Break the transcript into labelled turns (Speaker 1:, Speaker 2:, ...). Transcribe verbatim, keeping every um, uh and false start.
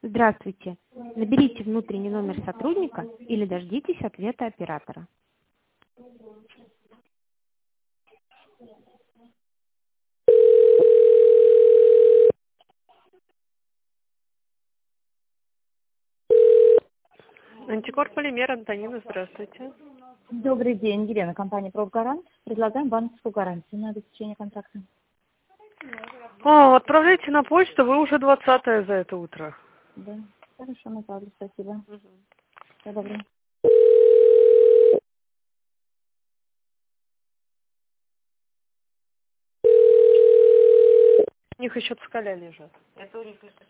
Speaker 1: Здравствуйте. Наберите внутренний номер сотрудника или дождитесь ответа оператора.
Speaker 2: Антикор Полимер, Антонина, здравствуйте.
Speaker 3: Добрый день, Елена, компания «Пробгарант». Предлагаем банковскую гарантию на обеспечение контракта.
Speaker 2: О, отправляйте на почту, вы уже двадцатая за это утро.
Speaker 3: Да, хорошо, направлю, спасибо. Всего доброго.
Speaker 2: У них еще цикаля лежат.